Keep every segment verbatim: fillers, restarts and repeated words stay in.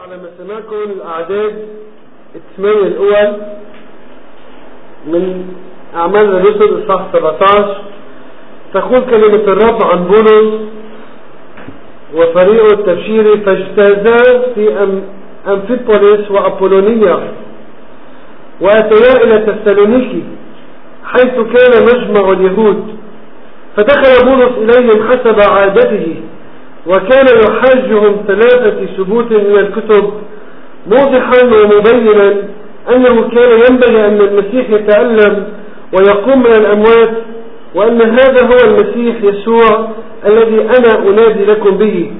على ما سمعكم الأعداد الثمانية الأول من أعمال الرسل إصحاح سبعة عشر. تقول كلمة الرب عن بولس وفريقه التبشيري: فاجتازا في أمفيبوليس وأبولونية وأتيا إلى تسالونيكي حيث كان مجمع اليهود، فدخل بولس إليهم حسب عادته، وكان يحاجهم ثلاثة ثبوت من الكتب، موضحا ومبينا أنه كان ينبغي أن المسيح يتألم ويقوم من الأموات، وأن هذا هو المسيح يسوع الذي أنا أنادي لكم به.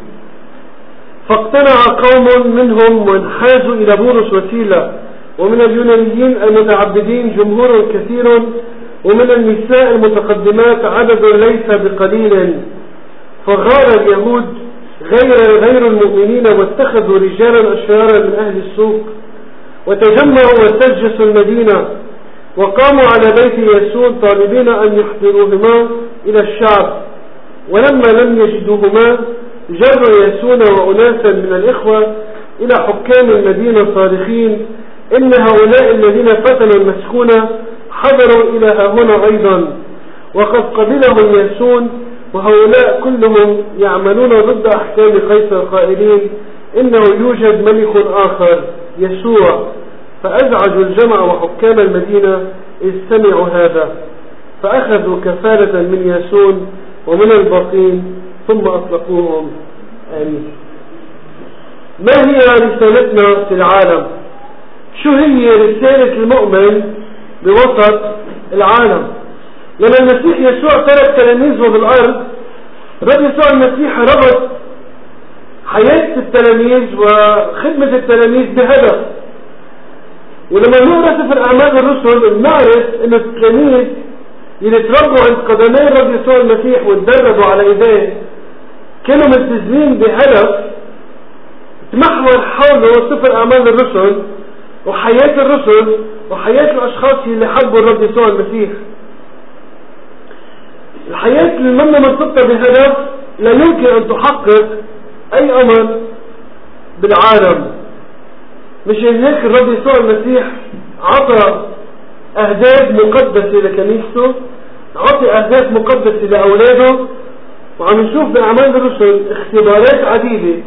فاقتنع قوم منهم وانحازوا إلى بولس وسيلة، ومن اليونانيين المتعبدين جمهور كثير، ومن النساء المتقدمات عدد ليس بقليل. فغار اليهود غير غير المؤمنين واتخذوا رجالا أشرارا من أهل السوق، وتجمعوا وسجسوا المدينة، وقاموا على بيت ياسون طالبين أن يحضروهما إلى الشعب. ولما لم يجدوهما جروا ياسون وأناسا من الإخوة إلى حكام المدينة صارخين: إن هؤلاء الذين فتنوا المسكونة حضروا إلى هنا أيضا، وقد قبلهم ياسون وهؤلاء كلهم يعملون ضد أحكام قيصر قائلين: إنه يوجد ملك آخر يسوع. فأزعجوا الجمع وحكام المدينة إذ سمعوا هذا، فأخذوا كفالة من ياسون ومن الباقين ثم أطلقوهم. آمين. ما هي رسالتنا في العالم؟ شو هي رسالة المؤمن بوسط العالم؟ لما المسيح يسوع ترك تلاميذه بالأرض، رب يسوع المسيح ربط حياة التلاميذ وخدمة التلاميذ بهدف. ولما نقرأ سفر أعمال الرسل نعرف أن التلاميذ اللي تربوا عند قدمي رب يسوع المسيح وتدربوا على إيديه كانوا ملتزمين بهدف تمحور حوله سفر أعمال الرسل وحياة الرسل وحياة الأشخاص اللي حبوا الرب يسوع المسيح. الحياة اللي لما مرتبطة بهدف لا يمكن أن تحقق أي أمر بالعالم. مش هيك الرب يسوع المسيح عطى أهداف مقدسة لكنيسته، عطى أهداف مقدسة لأولاده. وعم نشوف بأعمال الرسل اختبارات عديدة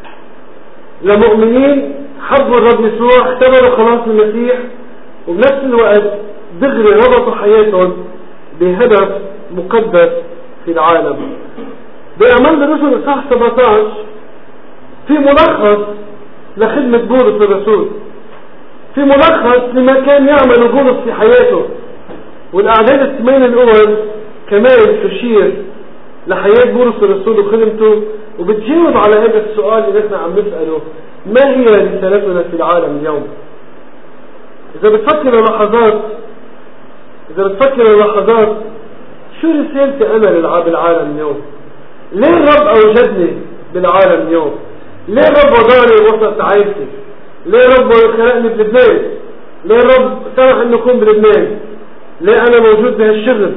لمؤمنين حبوا الرب يسوع، اختبروا خلاص المسيح، وبنفس الوقت دغري ربطوا حياتهم بهدف مقدس في العالم. بأعمال الرسل إصحاح سبعة عشر في ملخص لخدمة بولس الرسول، في ملخص لما كان يعمل بولس في حياته. والأعداد الثمانية الأول كمان تشير لحياة بولس الرسول وخدمته، وبتجاوب على هذا السؤال اللي نحن عم نسأله: ما هي رسالتنا في العالم اليوم؟ إذا بتفكر لحظات إذا بتفكر لحظات شو رسالتي أنا بالعالم اليوم؟ ليه الرب أوجدني بالعالم اليوم؟ ليه الرب وضعني وسط عائلتي؟ ليه الرب خلقني بلبنان؟ ليه الرب سمح أن أكون بلبنان؟ ليه أنا موجود بهالشغل؟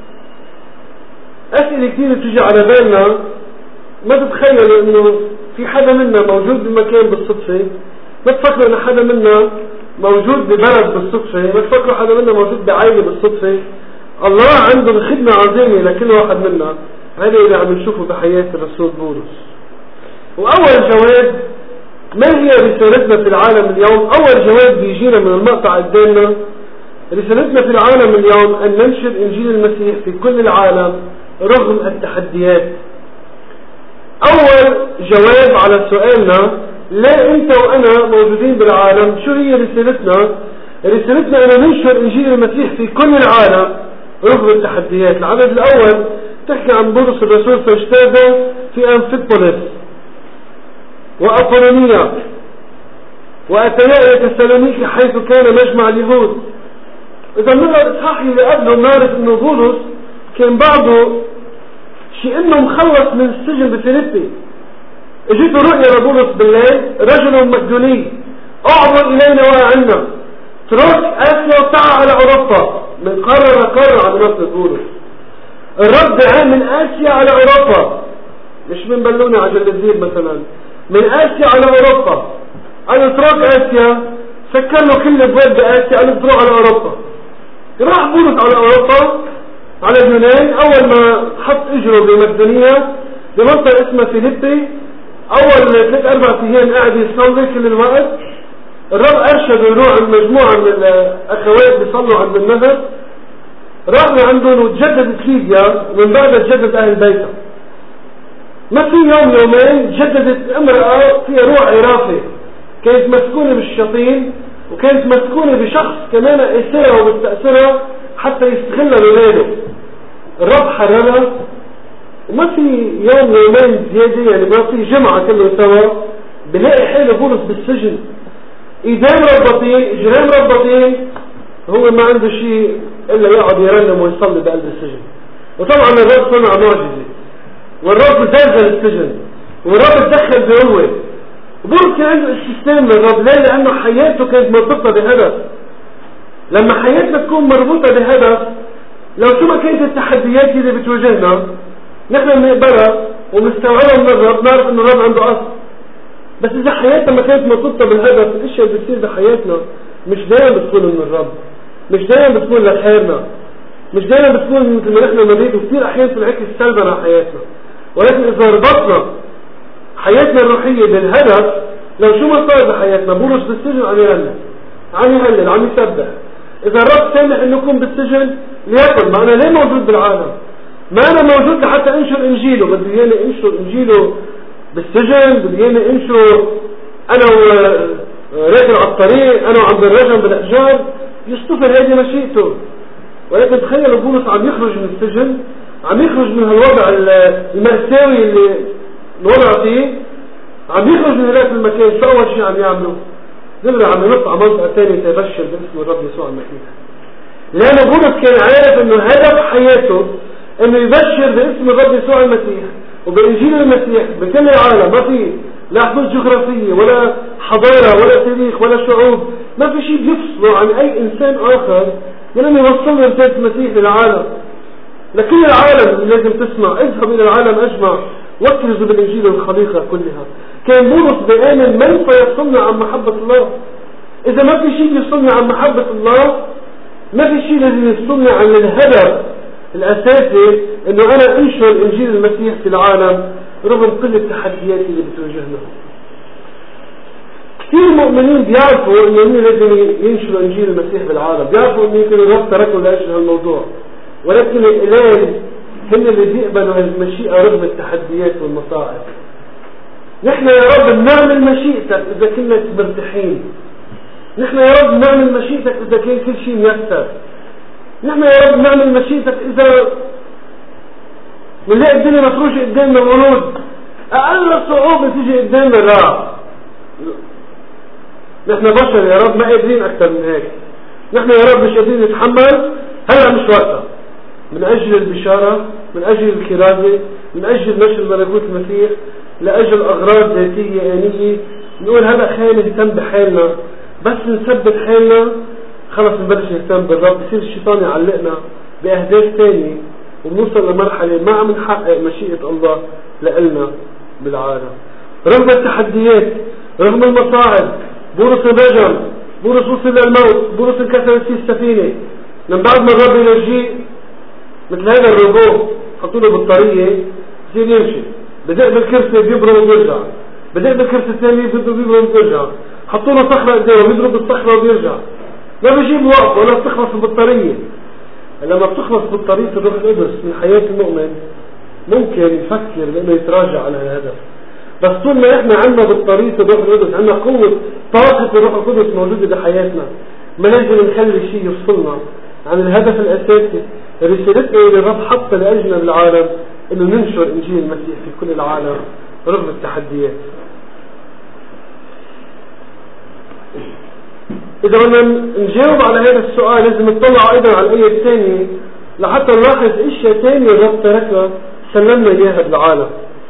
أسئلة كتير تيجي على بالنا ما تتخيل إنه في حدا منا موجود بمكان بالصدفة، ما تفكروا إن حدا منا موجود ببلد بالصدفة، ما تفكروا حدا منا موجود بعائلة بالصدفة. الله عنده خدمة عظيمة لكل واحد منا. هذا اللي عم نشوفه بحياة الرسول بولس. وأول جواب: ما هي رسالتنا في العالم اليوم؟ أول جواب بيجينا من المقطع قدامنا: رسالتنا في العالم اليوم أن ننشر إنجيل المسيح في كل العالم رغم التحديات. أول جواب على سؤالنا لا أنت وأنا موجودين بالعالم، شو هي رسالتنا؟ رسالتنا أن ننشر إنجيل المسيح في كل العالم رغم التحديات. العدد الأول تحكي عن بولس الرسول: فاجتاز في أمفيبوليس وأبولونية وأتيا إلى تسالونيكي حيث كان مجمع اليهود. إذا نرى الإصحاح اللي قبله نعرف إنه بولس كان بعده شيء إنه مخلص من السجن بفيليبي. اجيته رؤيا لبولس بالليل: رجل مقدوني اعبر إلينا وأعنا، ترك آسيا وتعا على أوروبا. من قرر قرر عن نفس بولس. الرب دعاه من آسيا على أوروبا، مش من بلونة على جلدزير مثلا، من آسيا على أوروبا. قال اترك آسيا، سكر له كل البلاد بآسيا، قال تروح على أوروبا. راح بولس على أوروبا على اليونان. أول ما حط إجره بمقدونيا بمنطقة اسمها فيليبي، أول ثلاث أربع أيام قاعد يصلي كل الوقت. الرب أرشد يروح عند مجموعة من الأخوات بيصلوا عند النهر، راح عندهم وتجددت ليبيا، ومن بعدها تجدد أهل بيتها. ما في يوم يومين جددت امرأة فيها روح عرافة، كانت مسكونة بالشياطين، وكانت مسكونة بشخص كمان اسرها وبستأثرها حتى يستغلها بغيره. الرب حررها، وما في يوم يومين زيادة، يعني ما في جمعة كله سوا بلاقي حاله بولس بالسجن، ايدين ربطين، اجرين ربطين، هو ما عنده شيء الا يقعد يرنم ويصلي بقلب السجن. وطبعا الرب صنع معجزة، والرب زلزل السجن، والرب تدخل بقوة. بولس كان عنده استسلام للرب. ليه؟ لأنه حياته كانت مربوطة بهدف. لما حياتنا تكون مربوطة بهدف، لو شو ما كانت التحديات اللي بتواجهنا نحن بنقبلها ومستوعبها من الرب، نعرف انه الرب عنده اصل. بس اذا حياتنا ما كانت مربوطة بالهدف، الاشياء اللي بتصير بحياتنا مش دائما بتكون من الرب، مش دائما بتكون لخيرنا، مش دائما بتكون مثل ما نحن نريد، وكثير احيانا تنعكس سلبا على حياتنا. ولكن اذا ربطنا حياتنا الروحية بالهدف، لو شو ما صار بحياتنا، بولس بالسجن عم يهلل عم يهلل عم يسبح. اذا الرب سامح انه يكون بالسجن ليكن، ما انا ليه موجود بالعالم؟ ما انا موجود لحتى انشر انجيله، بدي اياني انشر انجيله بالسجن، بدي اياني انشر انا وراجل على الطريق، انا وعم بالرجم بالاحجار، يصطفر هذه مشيئته. ولكن تخيلوا بولس عم يخرج من السجن، عم يخرج من هالوضع المأساوي اللي الوضع فيه، عم يخرج من هذاك المكان. شو أول شيء عم يعمله؟ دغري عم ينط على منطقة ثانية تبشر باسم الرب يسوع المسيح. لأن بولس كان عارف إنه هدف حياته إنه يبشر باسم الرب يسوع المسيح وبإنجيل المسيح بكل العالم. ما في لا حدود جغرافية ولا حضارة ولا تاريخ ولا شعوب، ما في شيء بيفصله عن أي إنسان آخر لأنه يوصل له رسالة المسيح للعالم، لكل العالم اللي لازم تسمع. اذهب إلى العالم أجمع واكرزوا بالإنجيل الخليقة كلها. كان بولس بيآمن من فيصلني عن محبة الله. إذا ما في شيء يصلني عن محبة الله، ما في شيء الذي يصلني عن الهدف الأساسي إنه أنا أنشر إنجيل المسيح في العالم رغم كل التحديات اللي بتواجهنا. كثير مؤمنين بيعرفوا إنه لازم ينشروا إنجيل المسيح بالعالم، بيعرفوا إنه يمكن الرب تركوا لأجل هالموضوع، ولكن الإله هن اللي بيقبلوا هالمشيئة رغم التحديات والمصاعب. نحن يا رب نعمل مشيئتك إذا كنا مرتاحين. نحن يا رب نعمل مشيئتك إذا كان كل شيء ميسر. نحن يا رب نعمل مشيئتك إذا بنلاقي الدنيا مفروشة قدامنا ورود، أقل صعوبة تيجي قدامنا لا. نحن بشر يا رب ما قادرين أكثر من هيك. نحن يا رب مش قادرين نتحمل، هلا مش وقتها. من أجل البشارة، من أجل الكرازة، من أجل نشر ملكوت المسيح، لأجل أغراض ذاتية آنية، نقول هلا خلينا نهتم بحالنا. بس نثبت حالنا خلص نبلش نهتم بالرب، بصير الشيطان يعلقنا بأهداف ثانية، ونوصل لمرحلة ما عم نحقق مشيئة الله لإلنا بالعالم. رغم التحديات، رغم المصاعب، بولس الرجم، بولس وصل للموت، بولس انكسرت فيه السفينة. من بعد ما الرب ينجيه مثل هذا الروبو، حطوا له بطارية يصير يمشي، بدأ بالكرسي بيبرم وبيرجع، بدأ بالكرسي الثاني بده بيبرم وبيرجع، حطوا له صخرة قدامه بيضرب بالصخرة وبيرجع، ما بيجيب وقت ولا بتخلص البطارية. لما بتخلص بطارية الروح القدس من حياة المؤمن ممكن يفكر بأنه يتراجع على الهدف. بس طول ما احنا عندنا بطارية الروح القدس، عندنا قوة طاقة الروح القدس موجودة بحياتنا، ما لازم نخلي شيء يفصلنا عن الهدف الأساسي. رسالتنا اللي الرب حطها لأجلنا بالعالم إنه ننشر إنجيل المسيح في كل العالم رغم التحديات. إذا بدنا نجاوب على هذا السؤال لازم نطلع أيضا على الآية الثانية لحتى نلاحظ أشياء ثانية الرب تركها سلمنا إياها بالعالم.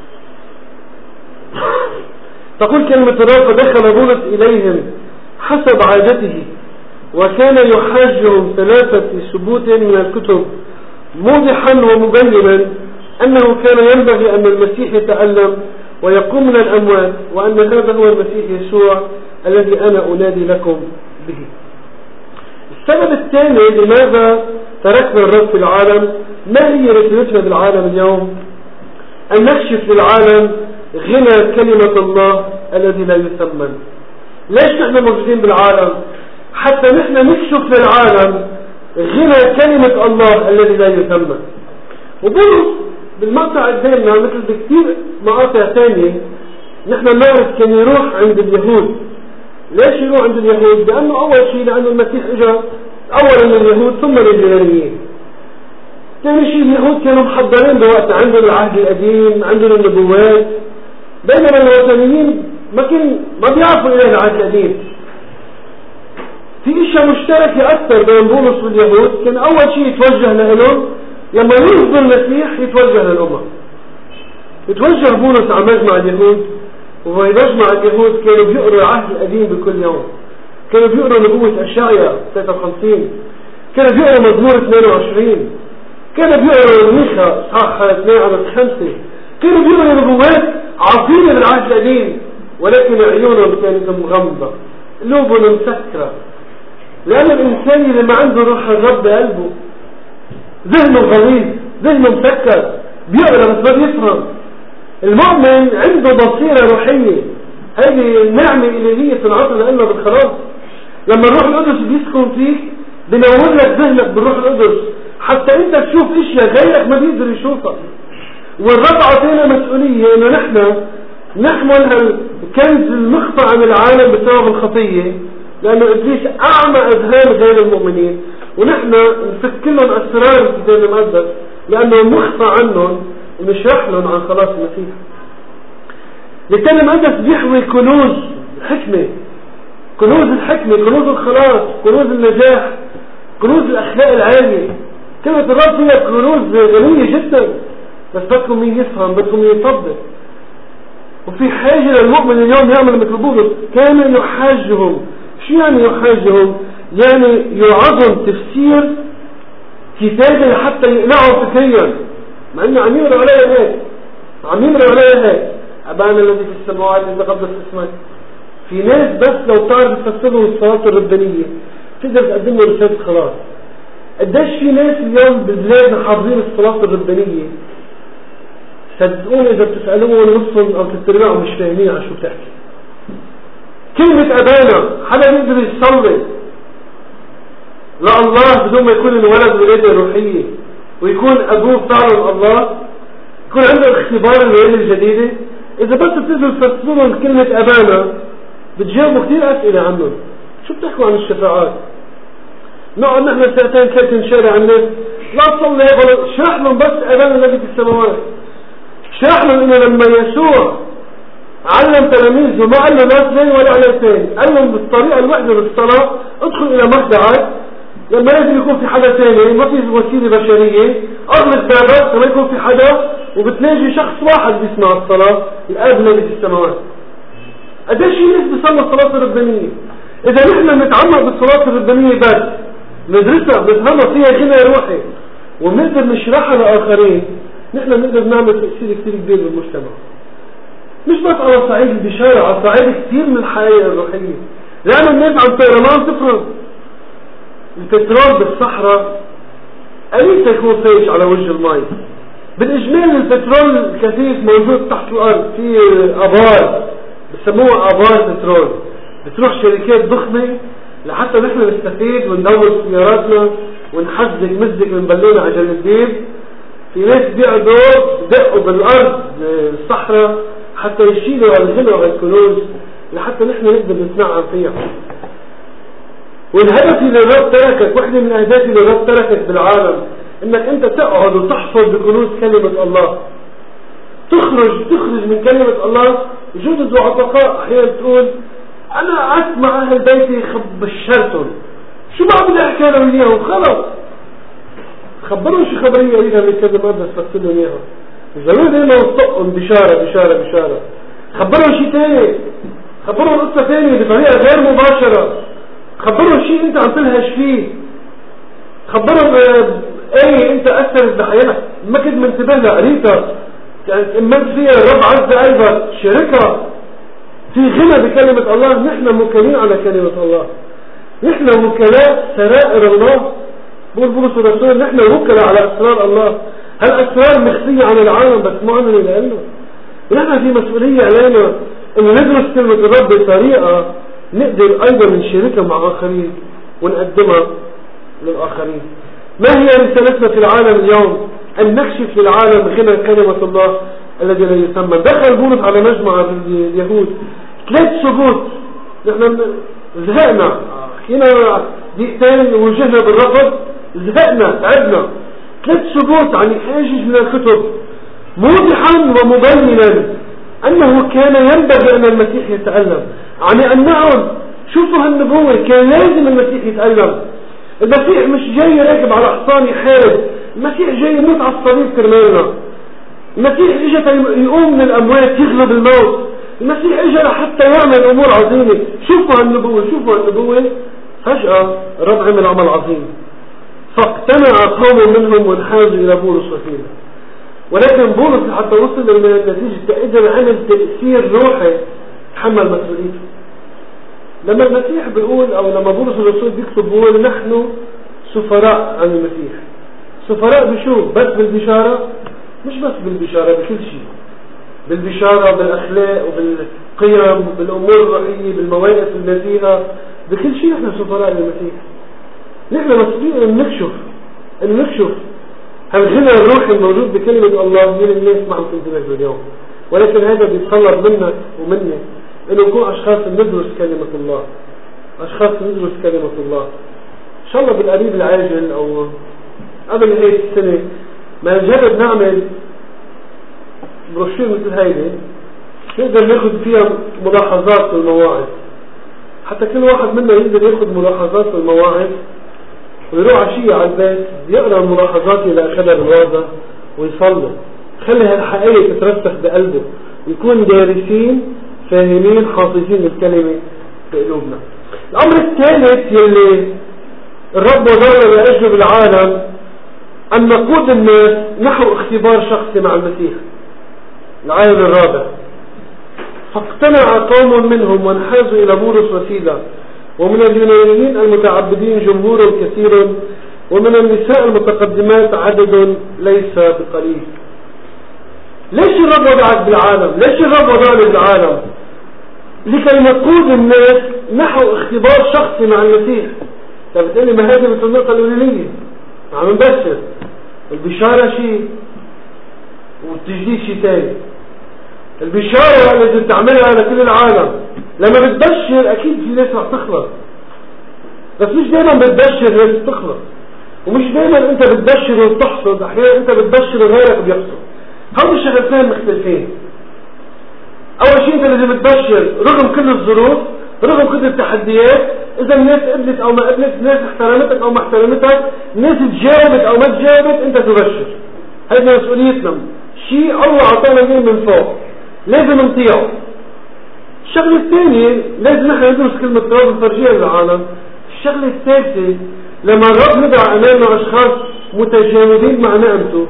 تقول كلمة الرب: فدخل بولس إليهم حسب عادته وكان يحاجهم ثلاثة ثبوت من الكتب موضحا ومبينا أنه كان ينبغي أن المسيح يتألم ويقوم من الأموات، وأن هذا هو المسيح يسوع الذي أنا أنادي لكم به. السبب الثاني لماذا تركنا الرب في العالم، ما هي رسالتنا بالعالم اليوم؟ أن نكشف للعالم غنى كلمة الله الذي لا يثمن. ليش نحن موجودين بالعالم؟ حتى نحن نكشف للعالم غنى كلمة الله الذي لا يثمن. وبولس بالمقطع قدامنا مثل بكثير مقاطع ثانية نحن نعرف كان يروح عند اليهود. ليش يروح عند اليهود؟ لأنه أول شيء لأنه المسيح إجا أولا لليهود ثم لليونانيين. ثاني شيء اليهود كانوا محضرين بوقت عندهم العهد القديم، عندهم النبوات، بينما الوثنيين ما كان ما بيعرفوا إله العهد القديم. في اشياء مشتركة أكثر بين بولس واليهود. كان أول شيء يتوجه لهم لما يرفض المسيح يتوجه للأمة. يتوجه بولس على مجمع اليهود، وهو مجمع اليهود كانوا بيقروا العهد القديم بكل يوم. كانوا بيقروا نبوة أشعياء ثلاثة وخمسين، كانوا بيقروا مزمور اثنين وعشرين، كانوا بيقروا ميخا إصحاح اثنين عدد خمسة، كانوا بيقروا نبوات عظيمة بالعهد القديم، ولكن عيونهم كانت مغمضة، قلوبهم مسكرة. لأن الإنسان اللي ما عنده روح الرب بقلبه ذهنه غليظ، ذهنه مسكر، بيقرأ بس ما بيفهم. المؤمن عنده بصيرة روحية، هذه النعمة الإلهية تنعطى لنا بالخلاص. لما الروح القدس بيسكن فيك بنور لك ذهنك بالروح القدس، حتى انت تشوف اشياء غيرك ما بيقدر يشوفها. والرب عطينا مسؤولية انه نحن نحمل هالكنز المخفى عن العالم بسبب الخطية، لأنه إبليس أعمى أذهان غير المؤمنين، ونحن نفك لهم أسرار الكتاب المقدس لأنه مخفى عنهم ونشرح لهم عن خلاص المسيح. الكتاب المقدس بيحوي كنوز الحكمة، كنوز الحكمة، كنوز الخلاص، كنوز النجاح، كنوز الأخلاق العالية. كلمة الرب فيها كنوز غنية جدا، بس بدكم مين يفهم، بدكم مين يصدق. وفي حاجة للمؤمن اليوم يعمل مثل بولس، كان يحاجهم. شو يعني يحاجهم؟ يعني يعظم تفسير كتابه حتى يقنعه فكريا، مع انه عم يقرأ عليها هيك، عم يقرأ عليها هيك أبانا الذي في السماوات يتقدس اسمك. في ناس بس لو تعرف تفسرهم الصلاة الربانية تقدر تقدم له رسالة خلاص. قديش في ناس اليوم بالبلاد حافظين الصلاة الربانية، صدقوني إذا بتسألوهم نصهم أو تتربعوا مش فاهمين على شو بتحكي. كلمة أبانا حدا يقدر يصلي لا الله بدون ما يكون الولد ولادة روحية ويكون أبوه فعلا الله، يكون عنده اختبار الولادة الجديدة. إذا بس بتقدروا تفسرون كلمة أبانا بتجاوبوا كثير أسئلة عنهم. شو بتحكوا عن الشفاعات؟ نقعد نحن ساعتين ثلاثة نشارع الناس لا تصلي هيك، شرح لهم بس أبانا الذي في السماوات. شرح لهم إنه لما يسوع علم تلاميذه ما قال له لا اثنين ولا على اثنين، قال لهم بالطريقة الوحدة بالصلاة ادخل إلى مخدعك لما لازم يكون في حدا ثاني، ما في وسيلة بشرية، أغلق بابك لما يكون في حدا وبتلاقي شخص واحد بيسمع الصلاة، الآب الذي في السماوات. قديش في ناس بيصلوا الصلاة الربانية؟ إذا نحن نتعمق بالصلاة الربانية بس ندرسها بنفهمها فيها غنى روحي وبنقدر نشرحها لآخرين، نحن نقدر نعمل تأثير كثير كبير بالمجتمع. مش بس على صعيد البشارة، على صعيد كثير من الحياة الروحية. لأن الناس عم طيران تفرض البترول بالصحراء قليل يكون فايش على وجه الماء. بالإجمال البترول الكثيف موجود تحت الأرض في أبار بسموها أبار بترول، بتروح شركات ضخمة لحتى نحن نستفيد وندور سياراتنا ونحزق مزق من بالونة عجل الديب. في ناس بيقعدوا دقوا بالأرض الصحراء حتى يشيلوا الغنى والكنوز لحتى نحن نقدر نتنعم فيها. والهدف اللي الرب تركك، واحدة من الأهداف اللي الرب تركك بالعالم، انك انت تقعد وتحفظ بكنوز كلمة الله. تخرج تخرج من كلمة الله. يوجد ضعفاء احيانا تقول انا اسمع اهل بيتي بشرتهم، شو ما بدي احكي لهم اياهم؟ خلص خبرهم شو خبرية قريبها من كذا مرة تفصل لهم اياها. الزلمة دايما وصقهم بشارة بشارة بشارة. خبرهم شيء ثاني، خبرهم قصة ثانية بطريقة غير مباشرة، خبرهم شيء انت عم تلهش فيه، خبرهم ايه انت اثرت بحياتك ما كنت منتبه لها، قريتها كانت إمت فيها الرب عز قلبك شركة في غنى بكلمة الله. نحن موكلين على كلمة الله، نحن وكلاء سرائر الله. بقول بولس الرسول نحن وكلاء على أسرار الله. هالأسرار مخفية عن العالم بس معلنة لأنه نحن في مسؤولية علينا أن ندرس كلمة الرب بطريقة نقدر أيضا نشاركها مع آخرين ونقدمها للآخرين. ما هي رسالتنا في العالم اليوم؟ أن نكشف للعالم غنى كلمة الله الذي لا يسمى. دخل بولس على مجمع اليهود ثلاث سبوت، نحن زهقنا، حكينا دقيقتين ووجهنا بالرفض، زهقنا تعبنا. ثلاث سبوت عن حاجز من الكتب موضحا ومبينا أنه كان ينبغي أن المسيح يتألم. يعني أنهم شوفوا هالنبوة كان لازم المسيح يتألم. المسيح مش جاي راكب على حصان يحارب، المسيح جاي يموت على الصليب كرمالنا. المسيح اجى يقوم من الأموات يغلب الموت. المسيح اجى لحتى يعمل أمور عظيمة. شوفوا هالنبوة، شوفوا هالنبوة. فجأة الرب عمل عمل عظيم، فاقتنع قوم منهم وانحازوا إلى بولس وسيلة. ولكن بولس حتى وصل إلى النتيجة قدر عمل تأثير روحي تحمل مسؤوليته. لما المسيح بيقول أو لما بولس الرسول بيكتب بيقول نحن سفراء عن المسيح. سفراء بشو؟ بس بالبشارة؟ مش بس بالبشارة، بكل شيء. بالبشارة، بالأخلاق وبالقيم وبالأمور الروحية، بالمواقف النزيهة، بكل شيء نحن سفراء للمسيح. نحن مسؤولين أن نكشف أن نكشف هالغنى الروحي الموجود بكلمة الله من الناس ما عم تنتبه اليوم. ولكن هذا بيتطلب منك ومني إنه نكون أشخاص ندرس كلمة الله، أشخاص ندرس كلمة الله. إن شاء الله بالقريب العاجل أو قبل هاي السنة ما نجرب نعمل بروشير مثل هيدي نقدر ناخد فيها ملاحظات للمواعظ، حتى كل واحد منا يقدر ياخد ملاحظات للمواعظ ويروح عشية على البيت يقرأ الملاحظات اللي أخذها بالوعظة ويصلي. خلي هالحقيقة تترسخ بقلبه ويكون دارسين فاهمين حافظين الكلمة بقلوبنا. الأمر الثالث يلي الرب وضعنا لأجله بالعالم أن نقود الناس نحو اختبار شخصي مع المسيح. العالم الرابع، فاقتنع قوم منهم وانحازوا إلى بولس وسيلة ومن اليونانيين المتعبدين جمهور كثير ومن النساء المتقدمات عدد ليس بقليل. ليش الرب وضعك بالعالم؟ ليش الرب وضعني بالعالم؟ لكي نقود الناس نحو اختبار شخصي مع المسيح. طب بتقولي ما هذه مثل النقطة الأولانية عم نبشر، البشارة شيء والتجديد شيء ثاني. البشارة اللي بتعملها لكل العالم لما بتبشر أكيد في ناس رح تخلص، بس مش دايما بتبشر ناس تخلص، ومش دايما انت بتبشر وتحصد. احيانا انت بتبشر غيرك بيحصد. هذول الشغلتين مختلفين. اول شيء انت اللي بتبشر رغم كل الظروف، رغم كل التحديات. اذا الناس قبلت او ما قبلت، الناس احترمتك او ما احترمتك، الناس تجاوبت او ما تجاوبت، انت تبشر. هذه مسؤوليتنا، شيء الله اعطانا اياه من فوق لازم نطيعه. الشغله الثانيه لازم نحن ندرس كلمه الرب ونفرجيها للعالم. الشغله الثالثه لما الرب ندعى امامنا اشخاص متجاوبين مع نعمته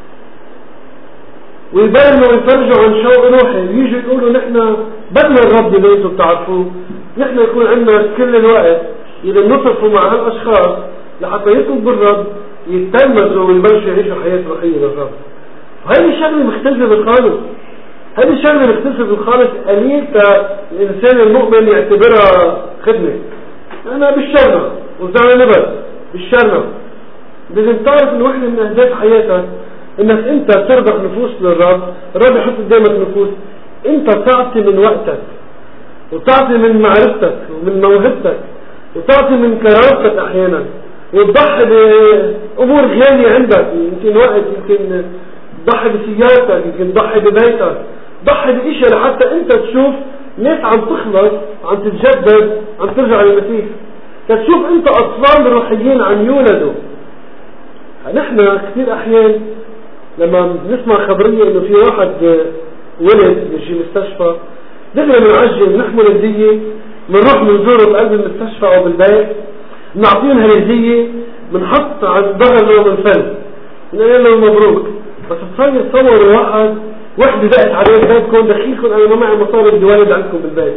ويبينوا ويفرجوا عن شوق روحي ويجوا يقولوا نحن بدنا الرب اللي انتم بتعرفوه، نحن يكون عندنا كل الوقت إذا نصرفوا مع هالاشخاص لحتى يطلبوا الرب يتلمذوا ويبلشوا يعيشوا حياه روحيه للرب. وهذه الشغله مختلفه بالخالص. هذه الشغله مختلفه بالخالص. قليل الانسان المؤمن يعتبرها خدمه. انا بالشرنا وزعنا نبت بالشرنا. لازم تعرف ان واحده من اهداف حياتك انك انت تربح نفوس للرب. الرب يحط قدامك نفوس، انت تعطي من وقتك وتعطي من معرفتك ومن موهبتك وتعطي من كرامتك احيانا، وتضحي بامور غاليه عندك، يمكن وقت، يمكن تضحي بسيارتك، يمكن تضحي ببيتك، تضحي باشياء لحتى انت تشوف ناس عم تخلص، عم تتجدد، عم ترجع للمسيح. تشوف انت اطفال روحيين عم يولدوا. نحن كثير احيان لما نسمع خبرية انه في واحد ولد بيجي مستشفى، دغري بنعجل نحمل هدية، بنروح بنزوره بقلب المستشفى او بالبيت، بنعطيهم هالهدية، بنحط على الظهر له من فل، بنقول له مبروك. بس تصير تصور واحد وحدة دقت عليه بيتكم دخيلكم أنا ما معي مصاري بدي والد عندكم بالبيت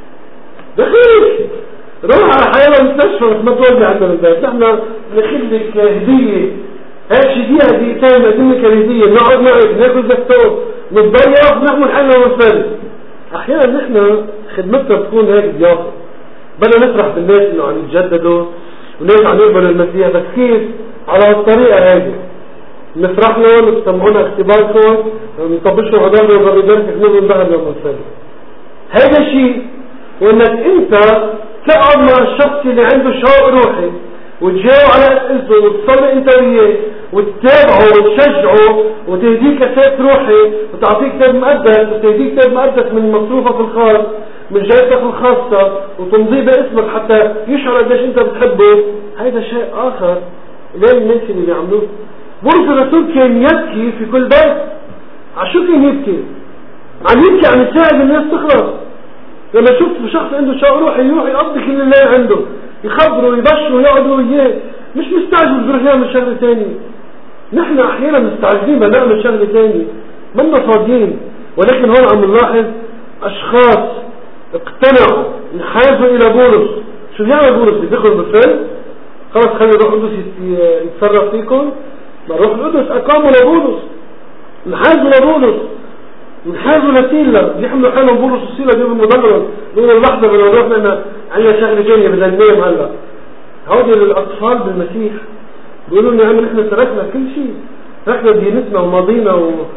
دخيل روح على حياة المستشفى بس ما تولي عندنا بالبيت نحن نخل لك هدية هاي شديها هديتين نقدم لك هدية نقعد معك ناكل زكتور نتضيف نحن حالنا ونفل أحيانا نحن خدمتنا تكون هيك ضيافة بدنا نفرح بالناس إنه عم يتجددوا وناس عم يقبلوا المسيح بس كيف على الطريقة هذه نفرح لهم نسمعونا اختباركم نطبشوا عضلنا وبردان تكنوزوا نبهر لهم ونسلم هذا شيء وانك انت تقعد مع الشخص اللي عنده شوق روحي وتجاوب على اسئلته وتصلي انت وياه وتتابعه وتشجعه وتهديه كتاب روحي وتعطيه كتاب مقدس وتهديه كتاب مقدس من مصروفك الخاص من جايتك الخاصة وتمضيه باسمك حتى يشعر قديش انت بتحبه هذا شيء اخر غير الناس اللي بيعملوه بولس الرسول كان يبكي في كل بيت عشو كان يبكي عم يبكي عم يساعد الناس تخلص لما شفت شخص عنده شوق روحي يروح يقضي كل الليل عنده يخبروا ويبشروا ويقعدوا وياه مش مستعجل بروح يعمل شغله ثاني نحن احيانا مستعجلين بنعمل شغله ثاني منا فاضيين ولكن هون عم نلاحظ اشخاص اقتنعوا انحازوا الى بولس شو بيعمل بولس بيدخل بالفيلم خلص خلي الروح القدس يتصرف فيكم ما الروح القدس اقاموا لبولس انحازوا لبولس انحازوا لسيلة بيحملوا حالهم بولس وسيلة بيقولوا مدمرا بيقولوا اللحظة بدنا نروح لنا عندنا شغله ثانيه بدنا ننام هلا هودي للاطفال بالمسيح بيقولوا لنا عم نحن تركنا كل شيء تركنا دينتنا وماضينا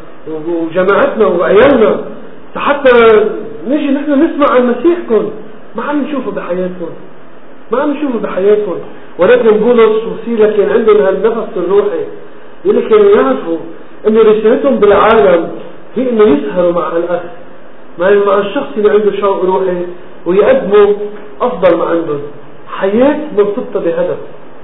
وجماعتنا وعيالنا حتى نيجي نحن نسمع عن مسيحكم ما عم نشوفه بحياتكم ما عم نشوفه بحياتكم ولكن بولس وسيلة كان عندهم هالنفس الروحي اللي كانوا يعرفوا ان رسالتهم بالعالم هي انه يسهروا مع الاخ مع الشخص اللي عنده شوق روحي ويقدموا افضل ما عندهم حياة مرتبطة بهدف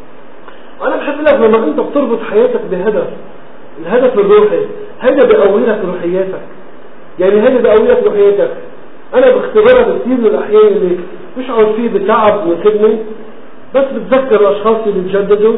وانا بحب لك لما انت بتربط حياتك بهدف الهدف الروحي هذا بيقوي لك روحياتك يعني هذا بيقوي لك روحياتك انا باختبارها بكثير من الاحيان اللي بشعر فيه بتعب من خدمة بس بتذكر الاشخاص اللي تجددوا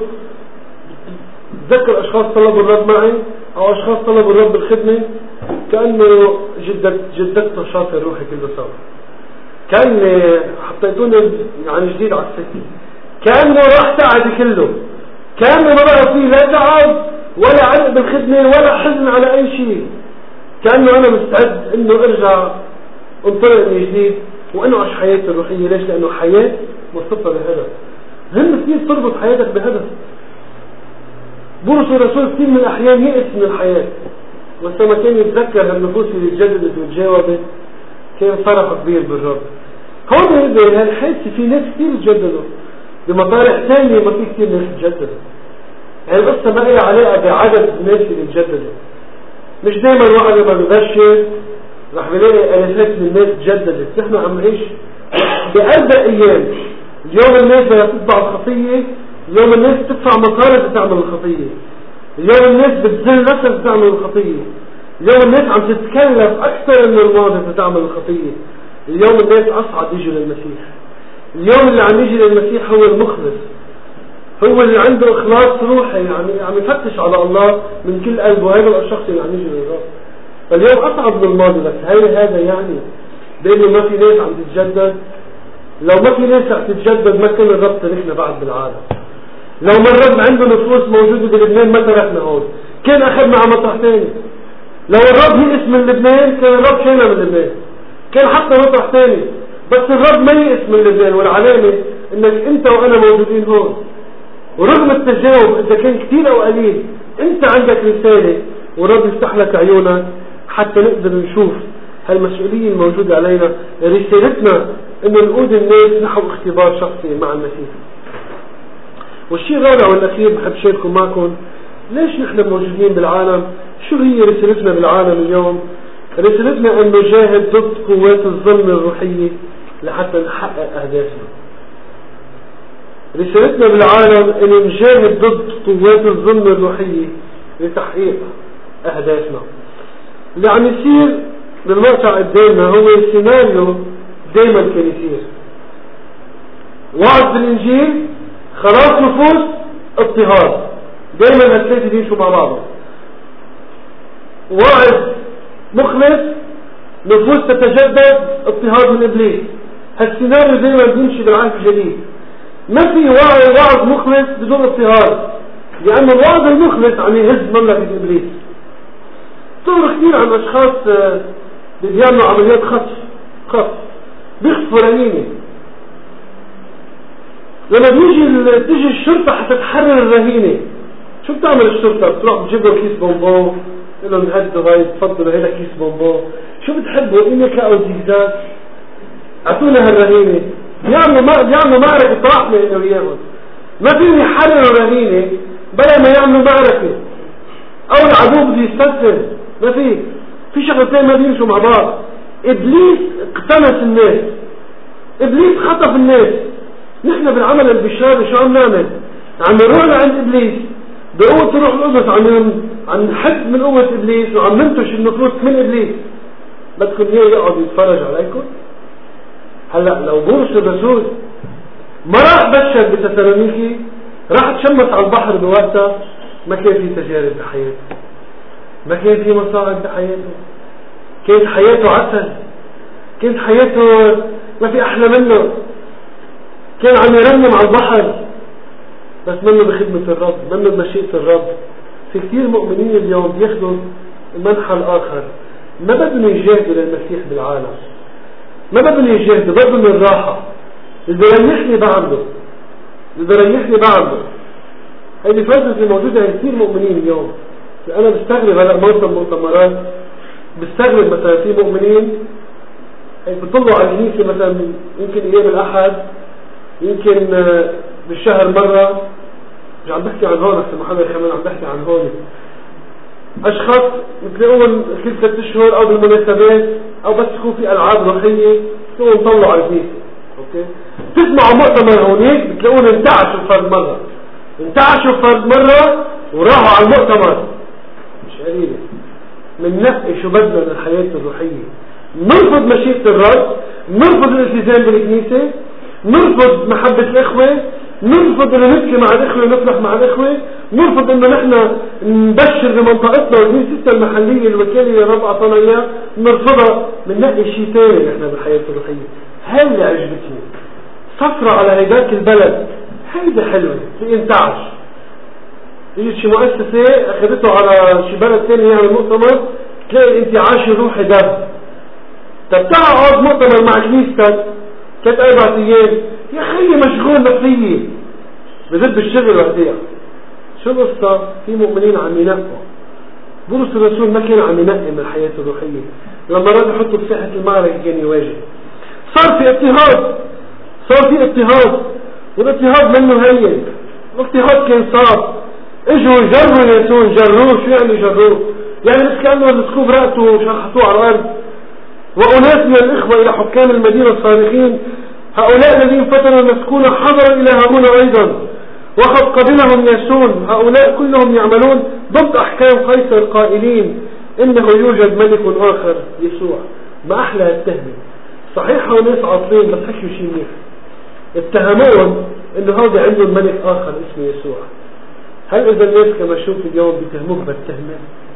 بتذكر اشخاص طلبوا الرب معي او اشخاص طلبوا الرب بالخدمة كأنه جدت جدت نشاطي الروحي كله سوا كأن حطيتوني يعني جديد على السكة كأنه راح تعبي كله كأنه ما بقى فيه لا تعب ولا علق بالخدمة ولا حزن على اي شيء كأنه انا مستعد انه ارجع انطلق من جديد وانه اعيش حياتي الروحية ليش لانه حياة مرتبطة بهدف هم كثير تربط حياتك بهدف بولس الرسول كثير من الاحيان يئس من الحياة وانت ما كان يتذكر النفوس اللي تجددت وتجاوبت كان فرح كبير بالرب هون بهالحادثة في ناس كثير تجددوا بمطارح ثانية ما في كثير ناس تجددوا يعني القصة ما لها علاقة بعدد الناس اللي تجددوا مش دايما الواحد لما ببشر رح بلاقي الافات من الناس تجددت نحن عم نعيش بقلب ايام اليوم الناس بدها تتبع الخطية اليوم الناس تدفع مصاري تعمل الخطية اليوم الناس بتذل نفسها تعمل الخطية اليوم الناس عم تتكلف اكثر من الماضي تعمل الخطية اليوم الناس اصعد يجوا للمسيح اليوم اللي عم يجي للمسيح هو المخلص هو اللي عنده اخلاص روحي يعني عم يفتش على الله من كل قلبه هذا الشخص اللي عم يجي للرب فاليوم اصعب من الماضي بس هاي هذا يعني بينه ما في ناس عم تتجدد لو ما في ناس عم تتجدد ما كان الرب تركنا بعد بالعالم لو ما الرب عنده نفوس موجودة بلبنان ما تركنا هون كان اخذنا على مطرح ثاني لو الرب يئس من لبنان كان الرب شينا من لبنان كان حتى مطرح ثاني بس الرب ما يئس من لبنان والعلامة انك انت وانا موجودين هون ورغم التجاوب اذا كان كثير او قليل انت عندك رسالة والرب يفتح لك عيونك حتى نقدر نشوف هالمسؤولية الموجودة علينا رسالتنا انه نقود الناس نحو اختبار شخصي مع المسيح. والشيء الرابع والاخير بحب شاركه معكم ليش نحن موجودين بالعالم شو هي رسالتنا بالعالم اليوم رسالتنا ان نجاهد ضد قوات الظلم الروحية لحتى نحقق اهدافنا رسالتنا بالعالم ان نجاهد ضد قوات الظلم الروحية لتحقيق اهدافنا اللي عم يصير بالواقع قدامنا هو سيناريو دايما كان يصير وعظ بالانجيل خلاص نفوس اضطهاد دايما هالثلاثه بيمشوا مع بعض وعظ مخلص نفوس تتجدد، اضطهاد من إبليس. هالسيناريو دايما بيمشي بالعهد الجديد. ما في وعي وعظ مخلص بدون اضطهاد، لأن الوعظ المخلص عم يهز مملكة إبليس. صور كثير عن أشخاص بيعملوا عمليات خطف خطف بيخطفوا رهينة. لما بيجي تيجي الشرطة حتى تحرر الرهينة، شو بتعمل الشرطة؟ بتروح بتجيب له كيس بونبون، تقول لهم هدوا هاي تفضلوا هيدا كيس بونبون، شو بتحبوا إنك أو زيزات، أعطونا هالرهينة. بيعملوا ما بيعملوا معركة طاحنة إنه وياهم. ما فيهم يحرروا رهينة بلا ما يعملوا معركة، أو العدو بده يستسلم. ما في في شغلتين ما بيمشوا مع بعض. إبليس اقتنص الناس، إبليس خطف الناس. نحن بالعمل البشاري شو عم نعمل؟ عم نروح لعند إبليس بقوة روح القدس، عم عم نحد من قوة إبليس وعم ننتش النفوس من إبليس. بدكم إياه يقعد يتفرج عليكم؟ هلا لو بولس الرسول ما راح بشر بتسالونيكي، راح تشمس على البحر بوقتها، ما كان في تجارب بحياته، ما كان في مصاعب بحياته، كانت حياته عسل، كانت حياته ما في أحلى منه، كان عم يرنم على البحر، بس منه بخدمة الرب، منه بمشيئة الرب. في كثير مؤمنين اليوم بياخدوا المنحى الآخر، ما بدهم يجاهدوا للمسيح بالعالم، ما بدهم يجاهدوا، بدهم الراحة. اللي يريحني بعمله، اللي يريحني بعمله. هذه فلسفة موجودة عند كثير مؤمنين اليوم. أنا بستغرب هلا موسم مؤتمرات، بستغرب مثلا في مؤمنين بيطلعوا على الكنيسة مثلا يمكن أيام الأحد، يمكن بالشهر مرة. مش عم بحكي عن هون، أحسن محمد كمان عم بحكي عن هون. أشخاص بتلاقوهم كل ست أشهر أو بالمناسبات أو بس يكون في ألعاب روحية بتلاقوهم طلعوا على الكنيسة. أوكي، تسمعوا مؤتمر هونيك بتلاقوهم انتعشوا فرد مرة، انتعشوا فرد مرة وراحوا على المؤتمر. مش قليلة. من نقي شو بدنا من الحياة الروحية. نرفض مشيئة الرب، نرفض الالتزام بالكنيسة، نرفض محبة الإخوة، نرفض أن نبكي مع الإخوة ونفرح مع الإخوة، نرفض أن نحن نبشر بمنطقتنا والكنيسة المحلية الوكالية رب أعطانا إياه، نرفضها. من نقي شيء ثاني نحن بالحياة الروحية. هاي اللي عجبتني، صفرة على هيداك البلد، هيدا حلوة في انتعش. يجي شي مؤسسة أخذته على شي بلد ثاني يعمل مؤتمر، تلاقي الانتعاش الروحي دب. طب تعال اقعد مؤتمر مع كنيستك ثلاث أربع أيام، يا خيي مشغول نفسيا بضد الشغل وقتها. شو القصة؟ في مؤمنين عم ينقوا. بولس الرسول ما كان عم ينقي من الحياة الروحية، لما راد يحطوا بساحة المعركة كان يواجه. صار في اضطهاد، صار في اضطهاد، والاضطهاد منه هين. الاضطهاد كان صعب. اجوا جروا ياسون، جروه. شو يعني جروه؟ يعني بس كانوا مسكوه برأسه وشرحتوه على الأرض. وأناس من الإخوة إلى حكام المدينة الصالحين، هؤلاء الذين فتنوا المسكون حضروا إلى هارون أيضا، وقد قبلهم ياسون. هؤلاء كلهم يعملون ضد أحكام قيصر قائلين إنه يوجد ملك آخر يسوع. ما أحلى التهمة. صحيح هؤلاء ناس عاطلين بس حكيوا شيء منيح. اتهموهم إنه هذا عندهم ملك آخر اسمه يسوع. هل إذا الناس كما شوف اليوم بيتهموك بالتهمة؟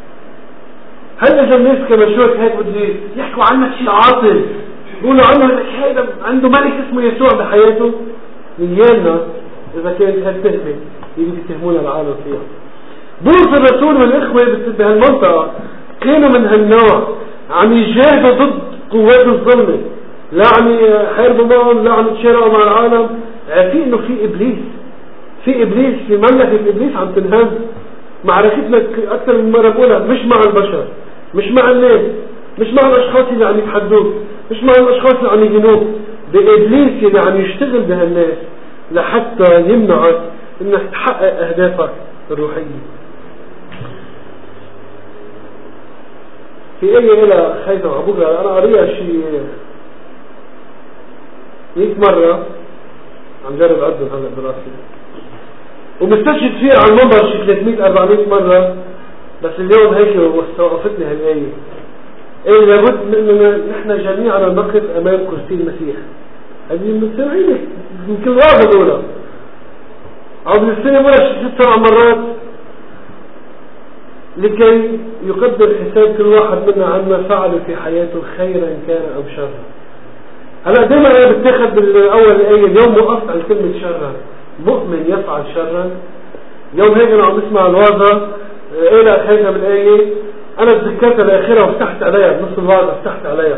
هل إذا الناس كما شوف هيك بدي يحكوا عنك شيء عاطل، يقولوا عنه لك هذا عنده ملك اسمه يسوع بحياته؟ نيالنا إذا كانت هالتهمة اللي بيتهمونا العالم فيها. بولس الرسول والإخوة بهالمنطقة كانوا من هالنوع، عم يجاهدوا ضد قوات الظلمة، لا عم يحاربوا معهم، لا عم يتشاركوا مع العالم. عارفين إنه في إبليس، في إبليس، في مملكة إبليس عم تنهز. معركتنا أكثر من مرة بقولها مش مع البشر، مش مع الناس، مش مع الأشخاص اللي عم يتحدوك، مش مع الأشخاص اللي عم يهنوك، بإبليس اللي عم يشتغل بهالناس لحتى يمنعك إنك تحقق أهدافك الروحية. في أي إلى خايفة عبوكرة أنا قريها شيء مئة مرة، عم جرب أعدل هذا براسي، ومستشهد فيها على المنبر شي ثلاثمئة أربعمئة مرة. بس اليوم هيك وقفتني هالآية. إيه لابد مننا نحن جميعا نقف أمام كرسي المسيح. هذه المستمعين يمكن واحد أولى أو بالسنة مرة شي ست سبع مرات. لكي يقدر حساب كل واحد منا عما فعل في حياته خيرا كان أو شرا. هلا دائما أنا بتاخد بالأول الآية اليوم أفعل كلمة شرا، مؤمن يفعل شرا. يوم هيك أنا عم بسمع الوعظة إيه لأخيرها بالآية، أنا تذكرت الآخرة وفتحت عليها بنص الوعظة، فتحت عليها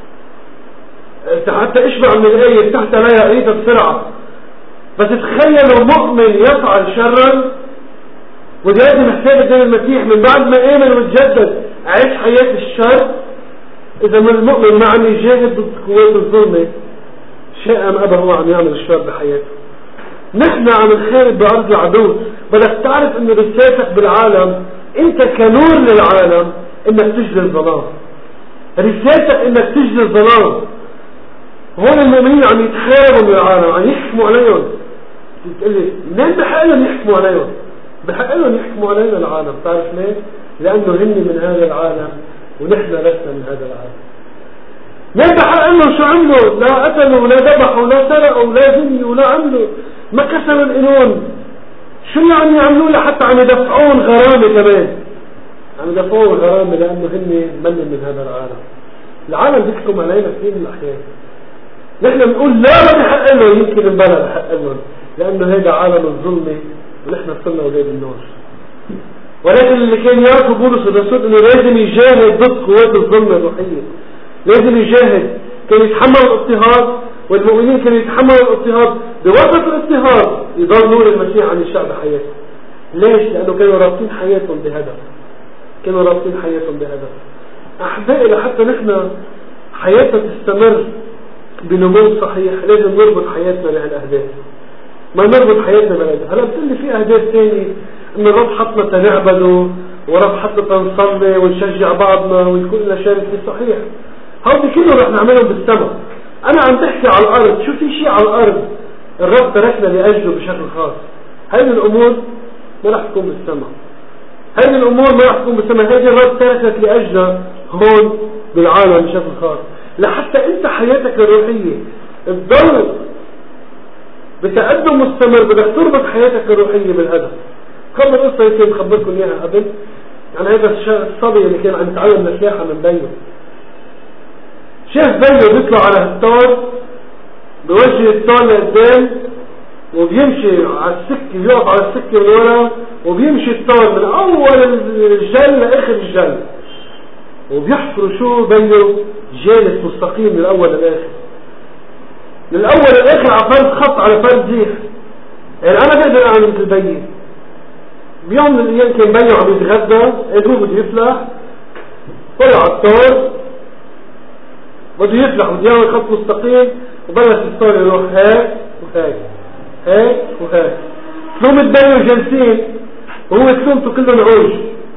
حتى اشبع من الآية، فتحت عليها قريتها بسرعة. بس تخيلوا مؤمن يفعل شرا، ولازم حساب قدام المسيح من بعد ما آمن وتجدد عيش حياة الشر. إذا من المؤمن ما عم يجاهد ضد قوات الظلمة شاء أم أبى هو عم يعمل الشر بحياته. نحن عم نحارب بأرض العدو. بدك تعرف إن رسالتك بالعالم أنت كنور للعالم إنك تجلي الظلام. رسالتك إنك تجلي الظلام. هون المؤمنين عم يتحاربوا من العالم، عم يحكموا عليهم. تقول لي منين بحق لهم يحكموا عليهم؟ بحق لهم يحكموا علينا العالم. تعرف ليه؟ لأنه هن من هذا العالم ونحن لسنا من هذا العالم. منين بحق لهم؟ شو عملوا؟ لا قتلوا ولا ذبحوا ولا سرقوا ولا زنيوا ولا عملوا، ما كسروا القانون. شو اللي عم يعملوا لحتى عم يدفعون غرامة كمان؟ عم يدفعون غرامة لأنه هن من من هذا العالم. العالم بيحكم علينا كثير من الأحيان. نحن بنقول لا ما بحق لهم، يمكن البلد بحق لهم لأنه هذا عالم الظلمة ونحن صرنا أولاد النور. ولكن اللي كان يعرفوا بولس الرسول إنه لازم يجاهد ضد قوات الظلمة الروحية، لازم يجاهد. كان يتحمل الاضطهاد، والمؤمنين كانوا يتحملوا الاضطهاد. بوسط الاضطهاد يضل نور المسيح عن الشعب حياته. ليش؟ لأنه كانوا رابطين حياتهم بهدف، كانوا رابطين حياتهم بهدف. أحبائي لحتى نحن حياتنا تستمر بنمو صحيح لازم نربط حياتنا بهالأهداف، ما نربط حياتنا بالأهداف. هلا بتقول لي في أهداف ثانية، إن الرب حطنا تنعبده ورب حطنا تنصلي ونشجع بعضنا ويكون لنا شارك في صحيح. هودي كله رح نعملهم بالسماء. أنا عم تحكي على الأرض، شو في شيء على الأرض الرب تركنا لأجله بشكل خاص. هذه الأمور ما رح تكون بالسماء، هذه الأمور ما رح تكون بالسماء. هذه الرب تركت لأجله هون بالعالم بشكل خاص، لحتى أنت حياتك الروحية تضل بتقدم مستمر. بدك تربط حياتك الروحية بالهدف. قبل قصة يمكن خبركم إياها قبل عن هذا الصبي اللي كان عم يتعلم السياحة من بيه. شاف بيه بيطلع على الطار، بوجه الطار لقدام وبيمشي على السكة، بيقف على السكة من ورا وبيمشي الطار من أول الجل لآخر الجل، وبيحفروا شو بيه جالس مستقيم من الأول للآخر، من الأول للآخر على فرد خط على فرد زيح. يعني أنا بقدر أعمل مثل بيه. بيوم من الأيام كان بيه عم يتغدى، يدوب بده يفلح، طلع على الطار بده يفلح بده يعمل خط مستقيم، وبلش الطار يروح هيك وهيك هيك وهيك. ثلومة بيه جالسين وهو ثلومته كلهم عوج.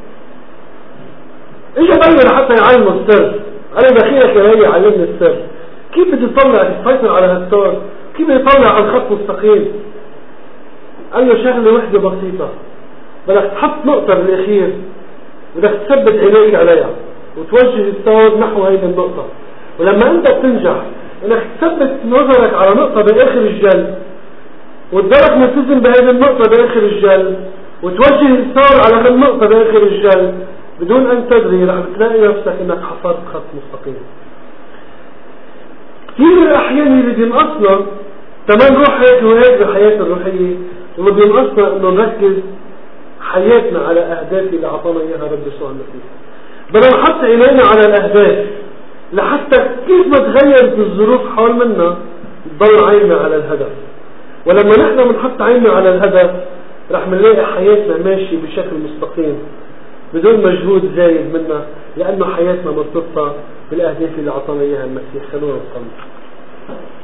اجى بيه لحتى يعلمه السر. أنا بخيرك يا بيه علمني السر، كيف بدي يطلع يسيطر على هالطار، كيف بدي يطلع على الخط مستقيم. قال له شغلة وحدة بسيطة، بدك تحط نقطة بالأخير، بدك تثبت عينيك عليها وتوجه الطار نحو هذه النقطة. ولما أنت بتنجح إنك تثبت نظرك على نقطة بآخر الجل وتضلك ملتزم بهذه النقطة بآخر الجل وتوجه الطار على هالنقطة بآخر الجل بدون أن تدري، رح تلاقي نفسك إنك حفرت خط مستقيم. كثير من الأحيان اللي بينقصنا تمام نروح هيك وهيك بحياة الروحية، واللي بينقصنا إنه نركز حياتنا على أهداف اللي أعطانا إياها رب يسوع المسيح. بدنا نحط عينينا على الأهداف لحتى كيف ما تغيرت الظروف حول منا تضل عيننا على الهدف. ولما نحن بنحط عيننا على الهدف رح نلاقي حياتنا ماشية بشكل مستقيم بدون مجهود زايد منا، لأنه حياتنا مرتبطة بالأهداف اللي أعطانا إياها المسيح. خلونا نصلي.